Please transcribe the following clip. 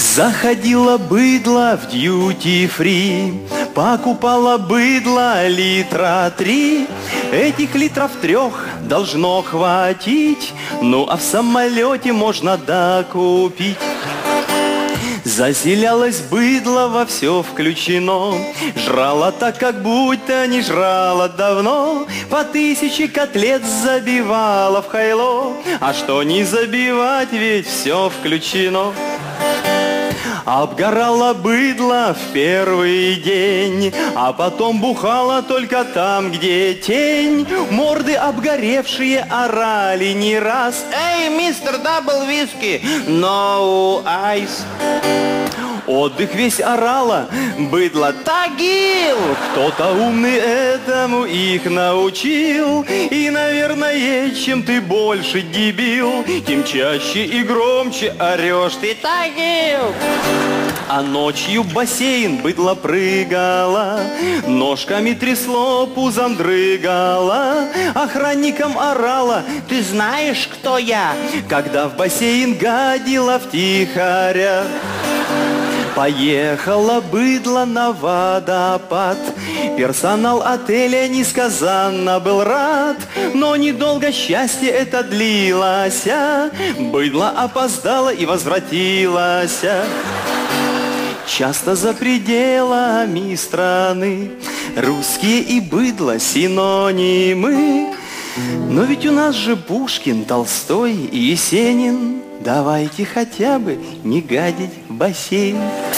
Заходила быдло в дьюти-фри, покупала быдло литра 3. Этих литров 3 должно хватить, ну а в самолете можно докупить. Заселялось быдло во все включено, жрала так, как будто не жрала давно. По 1000 котлет забивала в хайло, а что не забивать, ведь все включено. Обгорала быдло в первый день, а потом бухала только там, где тень. Морды обгоревшие орали не раз: «Эй, мистер Дабл Виски, no ice!» Отдых весь орала быдло: «Тагил!» Кто-то умный этому их научил. И, наверное, чем ты больше дебил, тем чаще и громче орешь ты: «Тагил!» А ночью в бассейн быдло прыгало, ножками трясло, пузом дрыгало, охранникам орала: «Ты знаешь, кто я?» Когда в бассейн гадила втихаря. Поехала быдло на водопад, персонал отеля несказанно был рад, но недолго счастье это длилось, быдло опоздало и возвратилось. Часто за пределами страны русские и быдло синонимы, но ведь у нас же Пушкин, Толстой и Есенин. Давайте хотя бы не гадить в бассейн.